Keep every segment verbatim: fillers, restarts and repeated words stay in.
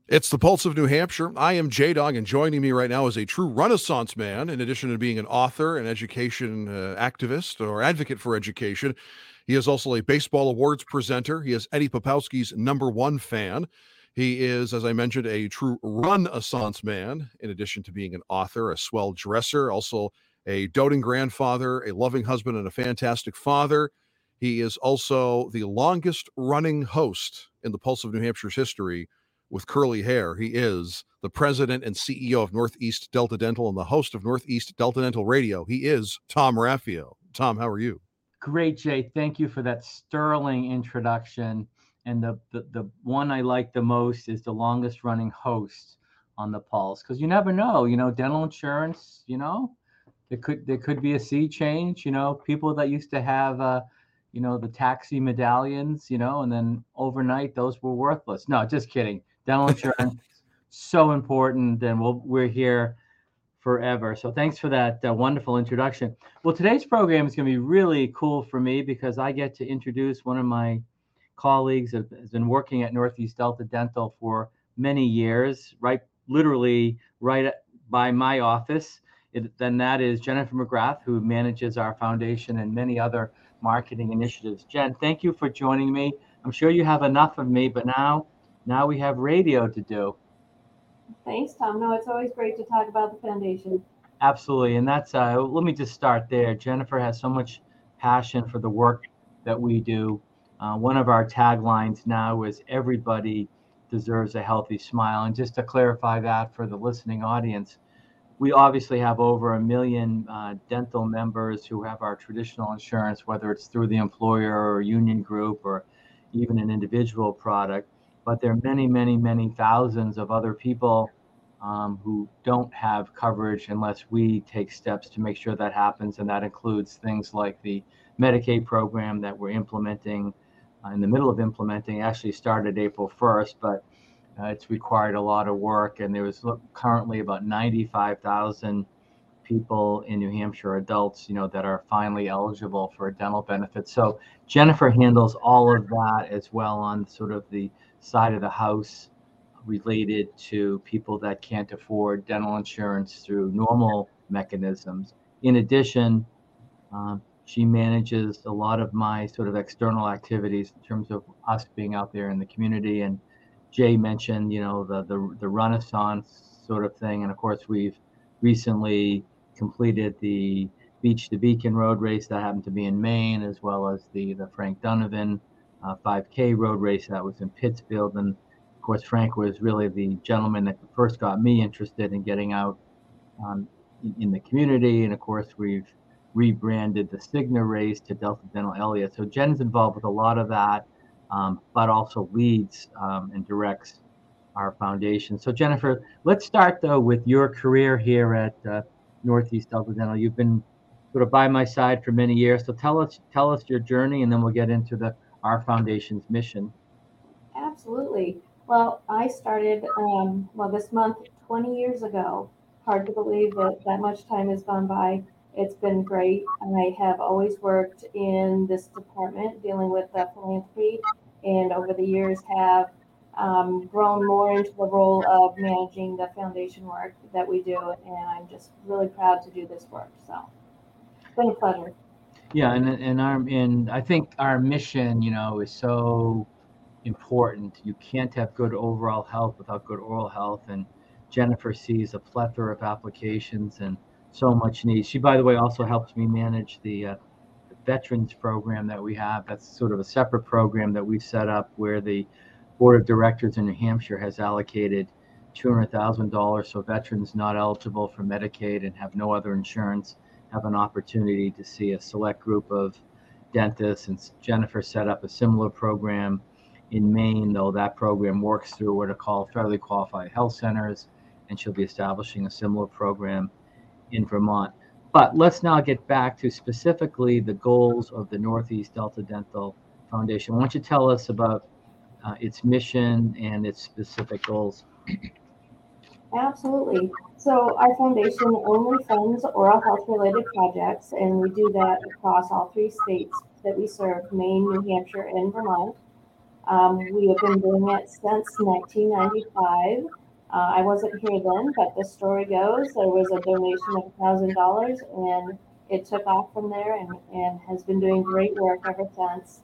It's the Pulse of New Hampshire. I am J-Dog, and joining me right now is a true Renaissance man. In addition to being an author, an education uh, activist, or advocate for education, he is also a baseball awards presenter. He is Eddie Popowski's number one fan. He is, as I mentioned, a true Renaissance man. In addition to being an author, a swell dresser, also a doting grandfather, a loving husband, and a fantastic father. He is also the longest-running host in the Pulse of New Hampshire's history with curly hair. He is the president and C E O of Northeast Delta Dental and the host of Northeast Delta Dental Radio. He is Tom Raffio. Tom, how are you? Great, Jay. Thank you for that sterling introduction. And the, the, the one I like the most is the longest running host on the Pulse, because you never know, you know, dental insurance, you know, there could there could be a sea change, you know, people that used to have, uh, you know, the taxi medallions, you know, and then overnight those were worthless. No, just kidding. Dental insurance, so important, and we'll, we're here forever. So thanks for that uh, wonderful introduction. Well, today's program is going to be really cool for me because I get to introduce one of my colleagues that has been working at Northeast Delta Dental for many years, right, literally right by my office. It, then that is Jennifer McGrath, who manages our foundation and many other marketing initiatives. Jen, thank you for joining me. I'm sure you have enough of me, but now Now we have radio to do. Thanks, Tom. No, it's always great to talk about the foundation. Absolutely. And that's, uh, let me just start there. Jennifer has so much passion for the work that we do. Uh, one of our taglines now is everybody deserves a healthy smile. And just to clarify that for the listening audience, we obviously have over a million uh, dental members who have our traditional insurance, whether it's through the employer or union group or even an individual product. But there are many, many, many thousands of other people um, who don't have coverage unless we take steps to make sure that happens. And that includes things like the Medicaid program that we're implementing, uh, in the middle of implementing, actually started April first, but uh, it's required a lot of work. And there is currently about ninety-five thousand people in New Hampshire, adults, you know, that are finally eligible for dental benefits. So Jennifer handles all of that as well on sort of the side of the house related to people that can't afford dental insurance through normal mechanisms. In addition, um, she manages a lot of my sort of external activities in terms of us being out there in the community. And Jay mentioned, you know, the the, the Renaissance sort of thing. And of course, we've recently completed the Beach to Beacon road race that happened to be in Maine, as well as the, the Frank Donovan uh, five K road race that was in Pittsfield. And of course, Frank was really the gentleman that first got me interested in getting out um, in, in the community. And of course, we've rebranded the Cigna race to Delta Dental Elliott. So Jen's involved with a lot of that, um, but also leads um, and directs our foundation. So Jennifer, let's start though with your career here at uh, Northeast Delta Dental. You've been sort of by my side for many years. So tell us tell us your journey, and then we'll get into the our foundation's mission. Absolutely. Well, I started um, well this month twenty years ago. Hard to believe that that much time has gone by. It's been great. I have always worked in this department dealing with uh, philanthropy, and over the years have um, grown more into the role of managing the foundation work that we do, and I'm just really proud to do this work. So it's been a pleasure. Yeah, and and our and I think our mission, you know, is so important. You can't have good overall health without good oral health, and Jennifer sees a plethora of applications and so much need. She, by the way, also helps me manage the, uh, the veterans program that we have. That's sort of a separate program that we've set up where the board of directors in New Hampshire has allocated two hundred thousand dollars so veterans not eligible for Medicaid and have no other insurance have an opportunity to see a select group of dentists. And Jennifer set up a similar program in Maine, though that program works through what are called federally qualified health centers, and she'll be establishing a similar program in Vermont. But let's now get back to specifically the goals of the Northeast Delta Dental Foundation. Why don't you tell us about uh, its mission and its specific goals? Absolutely. So our foundation only funds oral health related projects, and we do that across all three states that we serve, Maine, New Hampshire, and Vermont. Um, we have been doing it since nineteen ninety-five. Uh, I wasn't here then, but the story goes there was a donation of one thousand dollars and it took off from there and, and has been doing great work ever since.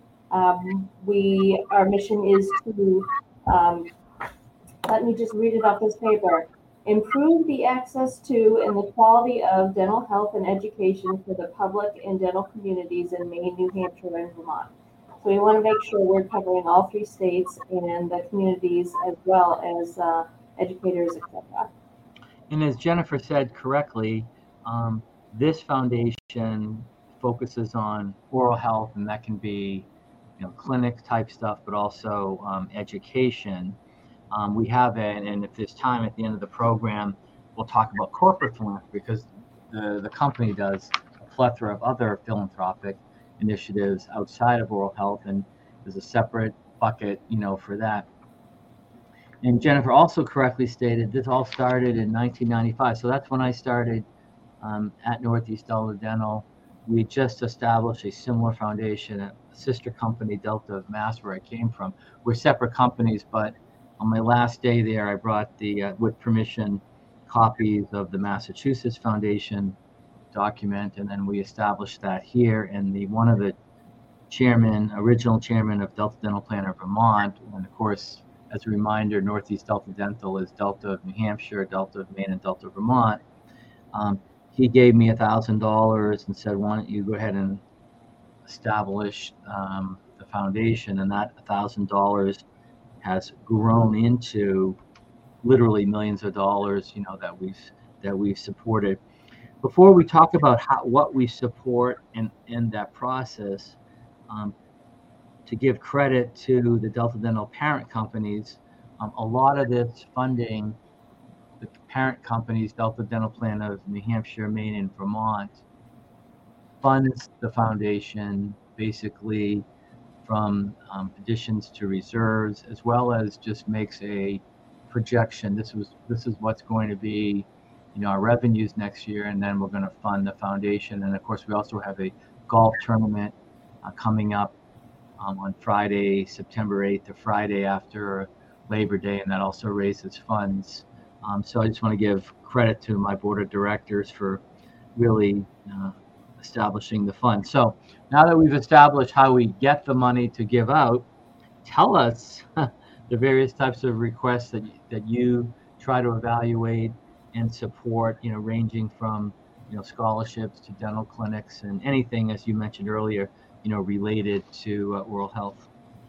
Um, we, our mission is to, um, let me just read it off this paper. Improve the access to and the quality of dental health and education for the public and dental communities in Maine, New Hampshire, and Vermont. So we want to make sure we're covering all three states and the communities as well as uh, educators, et cetera. And as Jennifer said correctly, um, this foundation focuses on oral health, and that can be, you know, clinic type stuff, but also um, education. Um, we have it, and if there's time at the end of the program, we'll talk about corporate philanthropy because the, the company does a plethora of other philanthropic initiatives outside of oral health, and there's a separate bucket, you know, for that. And Jennifer also correctly stated this all started in nineteen ninety-five. So that's when I started um, at Northeast Delta Dental. We just established a similar foundation, a sister company, Delta of Mass, where I came from. We're separate companies, but on my last day there, I brought the, uh, with permission, copies of the Massachusetts Foundation document, and then we established that here. And the one of the chairman, original chairman of Delta Dental Plan of Vermont, and of course, as a reminder, Northeast Delta Dental is Delta of New Hampshire, Delta of Maine, and Delta of Vermont. Um, he gave me a thousand dollars and said, "Why don't you go ahead and establish um, the foundation?" And that a thousand dollars has grown into literally millions of dollars, you know, that we've that we've supported. Before we talk about how what we support and in that process, um, to give credit to the Delta Dental parent companies, um, a lot of this funding, the parent companies, Delta Dental Plan of New Hampshire, Maine, and Vermont, funds the foundation basically from um, additions to reserves, as well as just makes a projection. This was this is what's going to be, you know, our revenues next year, and then we're going to fund the foundation. And of course, we also have a golf tournament uh, coming up um, on Friday, September eighth, the Friday after Labor Day, and that also raises funds. Um, so I just want to give credit to my board of directors for really uh, establishing the fund. So now that we've established how we get the money to give out, tell us the various types of requests that that you try to evaluate and support, you know, ranging from, you know, scholarships to dental clinics and anything, as you mentioned earlier, you know, related to uh, oral health.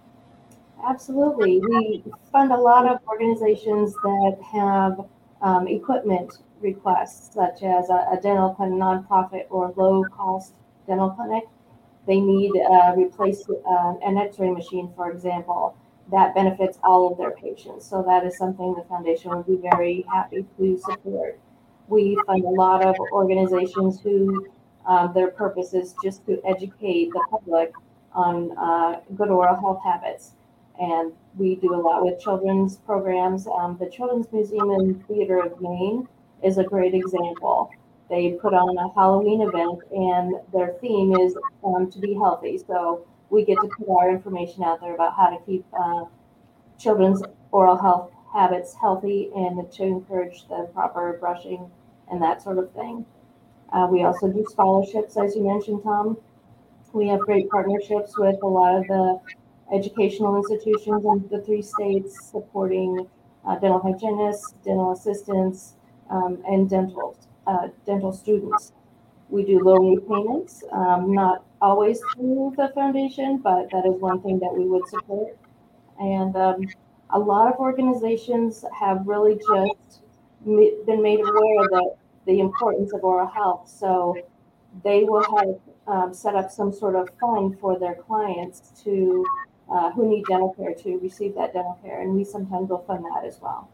Absolutely. We fund a lot of organizations that have um, equipment requests, such as a, a dental clinic, nonprofit or low-cost dental clinic. They need uh, replace uh, an X-ray machine, for example. That benefits all of their patients. So that is something the foundation would be very happy to support. We fund a lot of organizations who um, their purpose is just to educate the public on uh, good oral health habits. And we do a lot with children's programs. Um, the Children's Museum and Theater of Maine is a great example. They put on a Halloween event, and their theme is um, to be healthy. So we get to put our information out there about how to keep uh, children's oral health habits healthy and to encourage the proper brushing and that sort of thing. Uh, we also do scholarships, as you mentioned, Tom. We have great partnerships with a lot of the educational institutions in the three states supporting uh, dental hygienists, dental assistants, um, and dental uh, dental students. We do loan repayments, um, not always through the foundation, but that is one thing that we would support. And um, a lot of organizations have really just been made aware that the importance of oral health. So they will have um, set up some sort of fund for their clients to uh, who need dental care to receive that dental care, and we sometimes will fund that as well.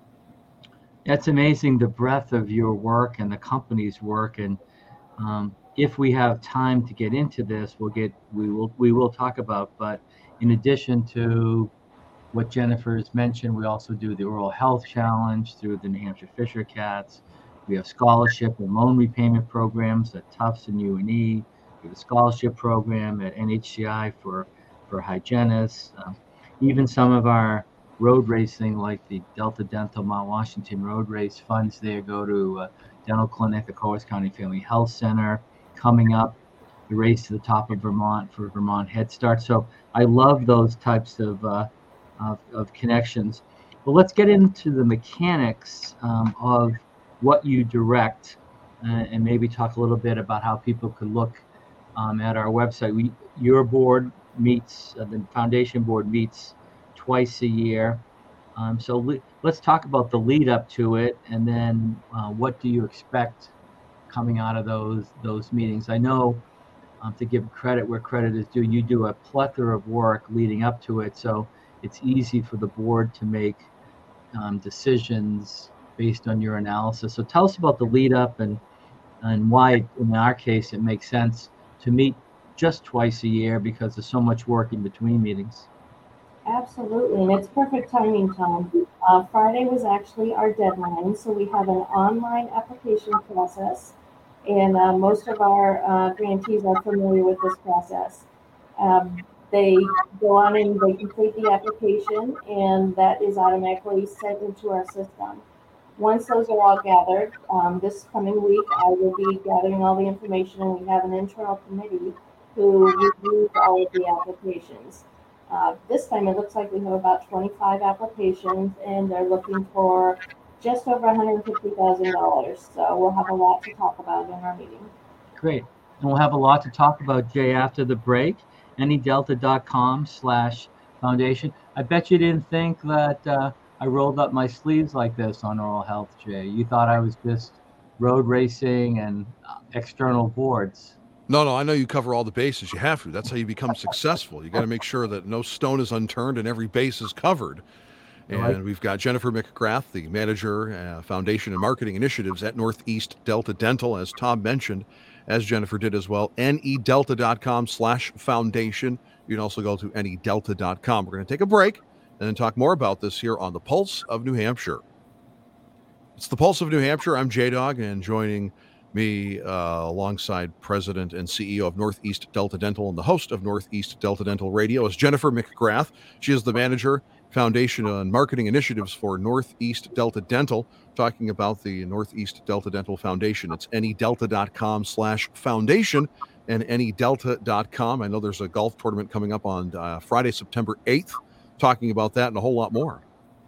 That's amazing, the breadth of your work and the company's work. And um, if we have time to get into this, we'll get we will we will talk about. But in addition to what Jennifer's mentioned, we also do the Oral Health Challenge through the New Hampshire Fisher Cats. We have scholarship and loan repayment programs at Tufts and U N E. We have a scholarship program at N H C I for for hygienists. Um, even some of our road racing, like the Delta Dental Mount Washington Road Race funds there go to uh, Dental Clinic, the Coles County Family Health Center. Coming up, the Race to the Top of Vermont for Vermont Head Start. So I love those types of, uh, of, of connections. But let's get into the mechanics um, of what you direct, uh, and maybe talk a little bit about how people could look um, at our website. We, your board meets, uh, the foundation board meets twice a year. Um, so le- let's talk about the lead up to it, and then uh, what do you expect coming out of those those meetings? I know, um, to give credit where credit is due, you do a plethora of work leading up to it, so it's easy for the board to make um, decisions based on your analysis. So tell us about the lead up and and why, in our case, it makes sense to meet just twice a year because there's so much work in between meetings. Absolutely, and it's perfect timing, Tom. Uh, Friday was actually our deadline, so we have an online application process, and uh, most of our uh, grantees are familiar with this process. Um, they go on and they complete the application, and that is automatically sent into our system. Once those are all gathered, um, this coming week, I will be gathering all the information, and we have an internal committee who reviews all of the applications. Uh, this time it looks like we have about twenty-five applications, and they're looking for just over one hundred fifty thousand dollars. So we'll have a lot to talk about in our meeting. Great. And we'll have a lot to talk about, Jay, after the break. any delta dot com slash foundation. I bet you didn't think that uh, I rolled up my sleeves like this on oral health, Jay. You thought I was just road racing and uh, external boards. No, no, I know you cover all the bases. You have to. That's how you become successful. You got to make sure that no stone is unturned and every base is covered. And Right. we've got Jennifer McGrath, the manager, uh, foundation and marketing initiatives at Northeast Delta Dental, as Tom mentioned, as Jennifer did as well. any delta dot com slash foundation. You can also go to any delta dot com. We're going to take a break and then talk more about this here on the Pulse of New Hampshire. It's the Pulse of New Hampshire. I'm J-Dog, and joining me uh, alongside President and C E O of Northeast Delta Dental and the host of Northeast Delta Dental Radio is Jennifer McGrath. She is the manager, foundation and marketing initiatives for Northeast Delta Dental, talking about the Northeast Delta Dental Foundation. It's any delta dot com slash foundation and any delta dot com. I know there's a golf tournament coming up on uh, Friday, September eighth, talking about that and a whole lot more.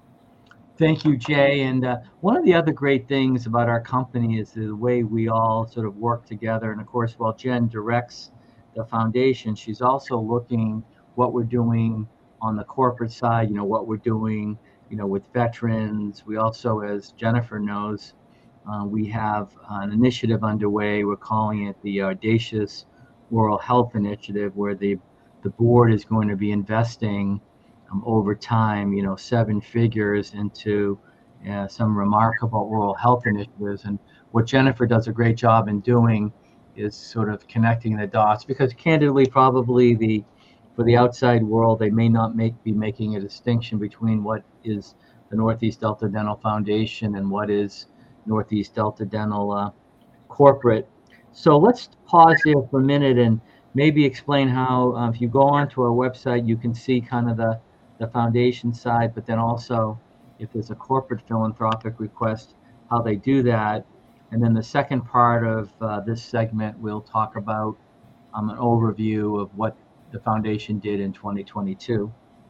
Thank you, Jay. And uh, one of the other great things about our company is the way we all sort of work together. And of course, while Jen directs the foundation, she's also looking what we're doing on the corporate side, you know, what we're doing, you know, with veterans. We also, as Jennifer knows, uh, we have an initiative underway. We're calling it the Audacious Oral Health Initiative, where the, the board is going to be investing Um, over time, you know, seven figures into uh, some remarkable oral health initiatives. And what Jennifer does a great job in doing is sort of connecting the dots, because candidly, probably the for the outside world, they may not make be making a distinction between what is the Northeast Delta Dental Foundation and what is Northeast Delta Dental uh, corporate. So let's pause here for a minute and maybe explain how, uh, if you go onto our website, you can see kind of the the foundation side, but then also if there's a corporate philanthropic request, how they do that. And then the second part of uh, this segment, we'll talk about um, an overview of what the foundation did in twenty twenty-two.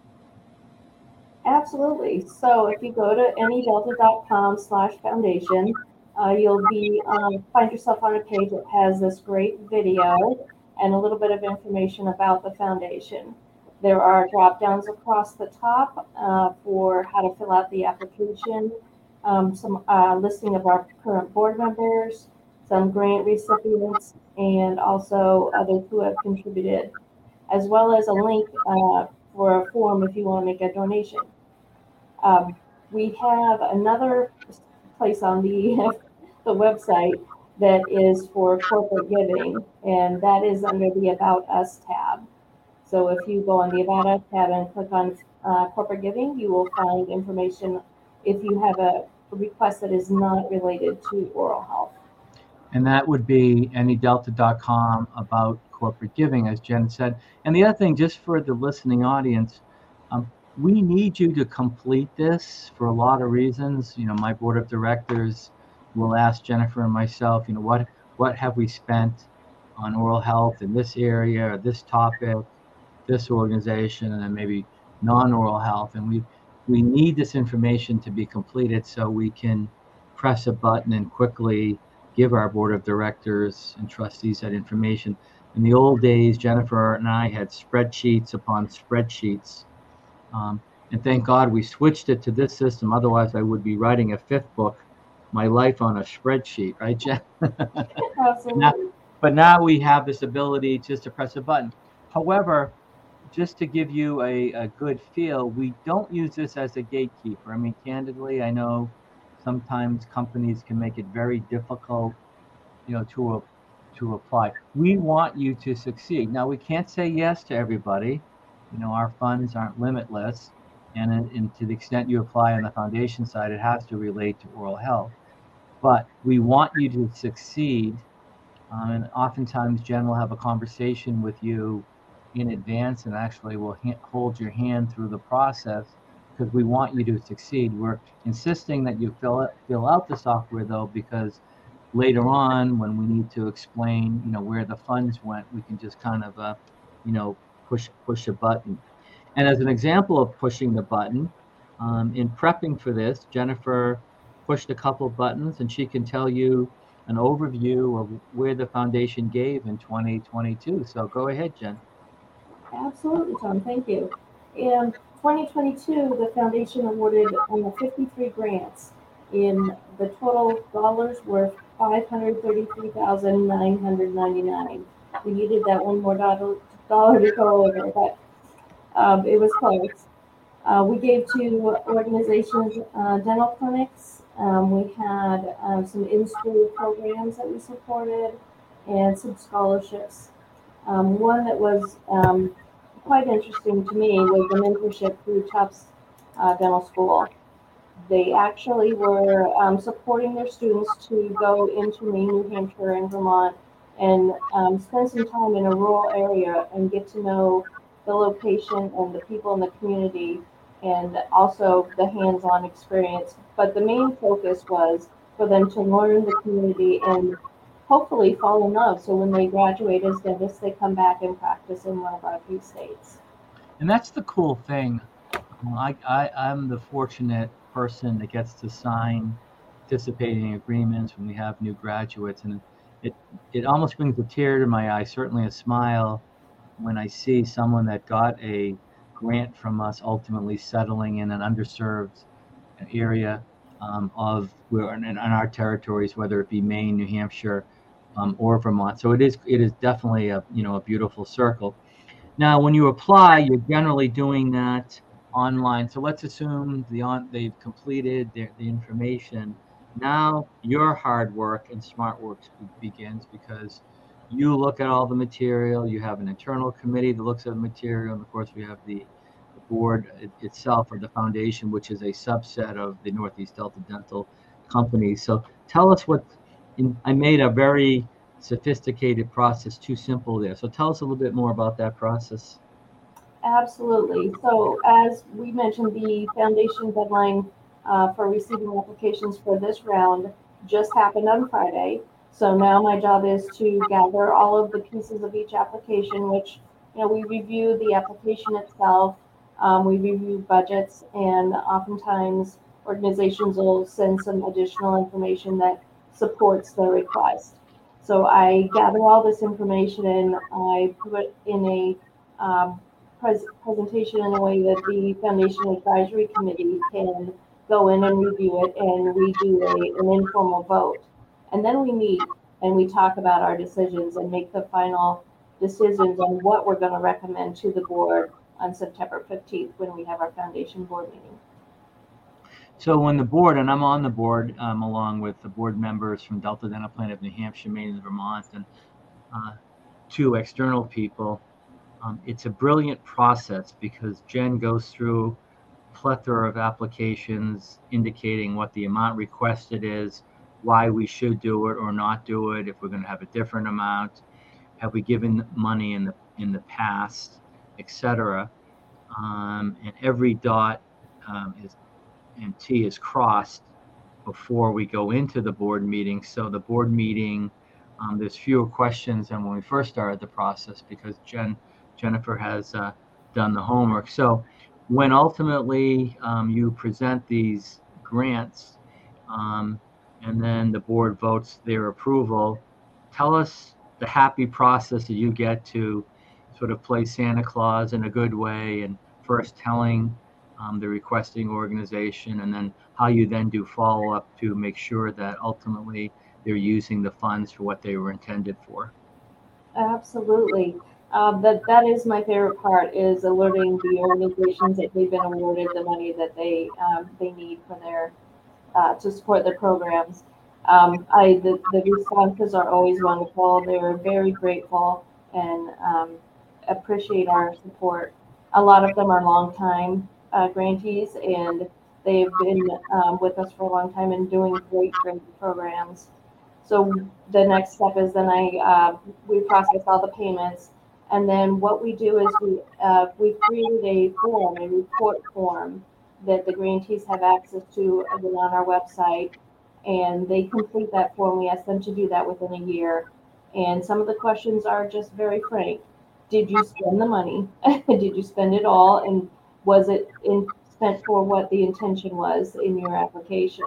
Absolutely. So if you go to any delta dot com slash foundation, uh, you'll be um, find yourself on a page that has this great video and a little bit of information about the foundation. There are drop downs across the top uh, for how to fill out the application, um, some uh, listing of our current board members, some grant recipients, and also others who have contributed, as well as a link uh, for a form if you want to make a donation. Um, we have another place on the the website that is for corporate giving, and that is under the About Us tab. So if you go on the About Us tab and click on uh, corporate giving, you will find information if you have a request that is not related to oral health. And that would be any delta dot com about corporate giving, as Jen said. And the other thing, just for the listening audience, um, we need you to complete this for a lot of reasons. You know, my board of directors will ask Jennifer and myself, you know, what what have we spent on oral health in this area or this topic, this organization, and then maybe non-oral health. And we we need this information to be completed so we can press a button and quickly give our board of directors and trustees that information. In the old days, Jennifer and I had spreadsheets upon spreadsheets. Um, and thank God we switched it to this system. Otherwise, I would be writing a fifth book, My Life on a Spreadsheet, right, Jen? Absolutely. Now, but now we have this ability just to press a button. However, just to give you a, a good feel, we don't use this as a gatekeeper. I mean, candidly, I know sometimes companies can make it very difficult, you know, to to apply. We want you to succeed. Now, we can't say yes to everybody. You know, our funds aren't limitless, and, and to the extent you apply on the foundation side, it has to relate to oral health. But we want you to succeed, um, and oftentimes Jen will have a conversation with you in advance, and actually will ha- hold your hand through the process because we want you to succeed. We're insisting that you fill it, fill out the software though, because later on when we need to explain, you know, where the funds went, we can just kind of, uh, you know, push push a button. And as an example of pushing the button, um, in prepping for this, Jennifer pushed a couple buttons, and she can tell you an overview of where the foundation gave in twenty twenty-two. So go ahead, Jen. Absolutely, Tom. Thank you. In twenty twenty-two, the foundation awarded um, fifty-three grants. In the total dollars were five hundred thirty-three thousand nine hundred ninety-nine. We needed that one more dollar, dollar to go over, but um, it was close. Uh, we gave to organizations, uh, dental clinics. Um, we had um, some in-school programs that we supported and some scholarships. Um, one that was um, quite interesting to me was the mentorship through Tufts uh, Dental School. They actually were um, supporting their students to go into Maine, New Hampshire, and Vermont and um, spend some time in a rural area and get to know the location and the people in the community and also the hands-on experience. But the main focus was for them to learn the community and hopefully fall in love. So when they graduate as dentists, they come back and practice in one of our few states. And that's the cool thing. I, I, I'm the fortunate person that gets to sign participating agreements when we have new graduates. And it, it almost brings a tear to my eye, certainly a smile, when I see someone that got a grant from us ultimately settling in an underserved area um, of where in, in our territories, whether it be Maine, New Hampshire, um, or Vermont. So it is it is definitely a you know a beautiful circle. Now, when you apply, you're generally doing that online. So let's assume the on they've completed their, the information. Now your hard work and smart work begins because you look at all the material. You have an internal committee that looks at the material, and of course, we have the, the board it, itself, or the foundation, which is a subset of the Northeast Delta Dental Company. So tell us what. In, I made a very sophisticated process too simple there. So tell us a little bit more about that process. Absolutely. So as we mentioned, the foundation deadline uh, for receiving applications for this round just happened on Friday. So now my job is to gather all of the pieces of each application, which, you know, we review the application itself, um, we review budgets, and oftentimes organizations will send some additional information that supports the request. So I gather all this information and I put it in a um, pres- presentation in a way that the Foundation Advisory Committee can go in and review it, and we do a, an informal vote. And then we meet and we talk about our decisions and make the final decisions on what we're going to recommend to the board on September fifteenth when we have our foundation board meeting. So when the board, and I'm on the board um, along with the board members from Delta Dental Plan of New Hampshire, Maine, and Vermont, and uh, two external people, um, it's a brilliant process because Jen goes through a plethora of applications indicating what the amount requested is, why we should do it or not do it, if we're going to have a different amount, have we given money in the in the past, et cetera. um, and every dot um, is and T is crossed before we go into the board meeting. So the board meeting, um, there's fewer questions than when we first started the process because Jen Jennifer has uh, done the homework. So when ultimately um, you present these grants um, and then the board votes their approval, tell us the happy process that you get to sort of play Santa Claus in a good way, and first telling um, the requesting organization, and then how you then do follow up to make sure that ultimately they're using the funds for what they were intended for. Absolutely. Uh, that that is my favorite part, is alerting the organizations that they've been awarded the money that they um, they need for their uh, to support their programs. Um, I the, the responses are always wonderful. They're very grateful and um, appreciate our support. A lot of them are longtime uh, grantees, and they've been um, with us for a long time and doing great, great programs. So the next step is then I uh, we process all the payments, and then what we do is we uh, we created a form, a report form that the grantees have access to again on our website, and they complete that form. We ask them to do that within a year, and some of the questions are just very frank. Did you spend the money? Did you spend it all? And was it in, spent for what the intention was in your application?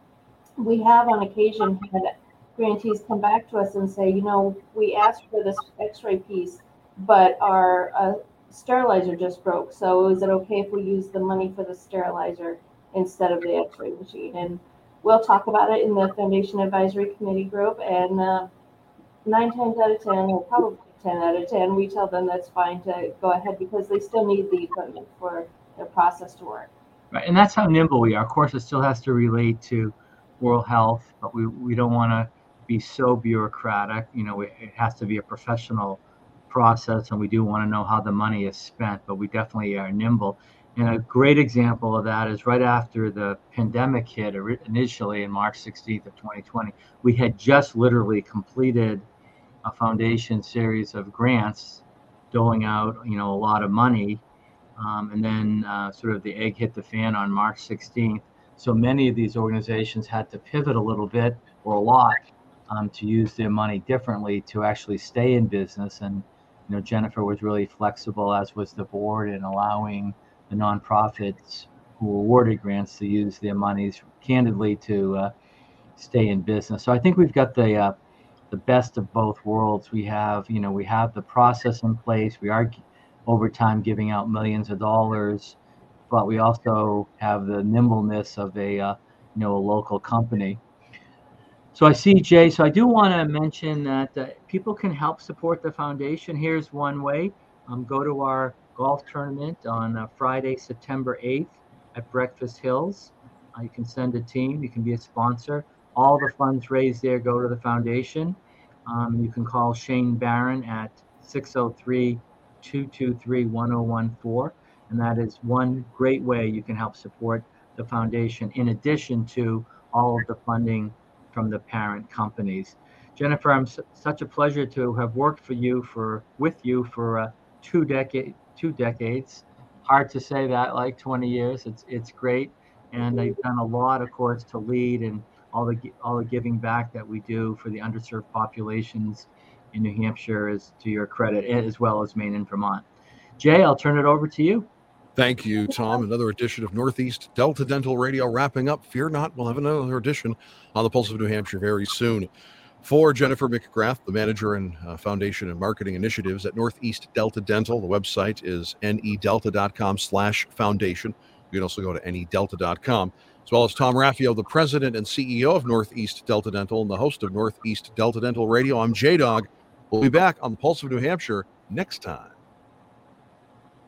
We have on occasion had grantees come back to us and say, you know, we asked for this x-ray piece, but our uh, sterilizer just broke. So is it okay if we use the money for the sterilizer instead of the x-ray machine? And we'll talk about it in the Foundation Advisory Committee group, and uh, nine times out of ten, or probably ten out of ten, we tell them that's fine to go ahead because they still need the equipment for their process to work. Right, and that's how nimble we are. Of course, it still has to relate to World Health, but we, we don't want to be so bureaucratic. You know, it, it has to be a professional process, and we do want to know how the money is spent, but we definitely are nimble. And a great example of that is right after the pandemic hit, initially in March sixteenth of twenty twenty, we had just literally completed a foundation series of grants, doling out, you know, a lot of money. Um, and then uh, sort of the egg hit the fan on March sixteenth. So many of these organizations had to pivot a little bit, or a lot, um, to use their money differently to actually stay in business. And, you know, Jennifer was really flexible, as was the board, in allowing the nonprofits who awarded grants to use their monies candidly to uh, stay in business. So I think we've got the uh, the best of both worlds. We have, you know, we have the process in place. We are over time giving out millions of dollars, but we also have the nimbleness of a, uh, you know, a local company. So I see, Jay, so I do want to mention that uh, people can help support the foundation. Here's one way. Um, go to our golf tournament on uh, Friday, September eighth at Breakfast Hills. Uh, you can send a team. You can be a sponsor. All the funds raised there go to the foundation. Um, you can call Shane Barron at six oh three, two two three, one oh one four. And that is one great way you can help support the foundation, in addition to all of the funding from the parent companies. Jennifer, I'm su- such a pleasure to have worked for you for with you for uh, two decade two decades. Hard to say that, like twenty years. It's it's great, and I've done a lot, of course, to lead and all the all the giving back that we do for the underserved populations in New Hampshire is to your credit, as well as Maine and Vermont. Jay, I'll turn it over to you. Thank you, Tom. Another edition of Northeast Delta Dental Radio wrapping up. Fear not, we'll have another edition on the Pulse of New Hampshire very soon. For Jennifer McGrath, the manager and uh, foundation and marketing initiatives at Northeast Delta Dental, the website is nedelta.com slash foundation. You can also go to nedelta dot com, as well as Tom Raffio, the president and C E O of Northeast Delta Dental and the host of Northeast Delta Dental Radio. I'm J-Dog. We'll be back on the Pulse of New Hampshire next time.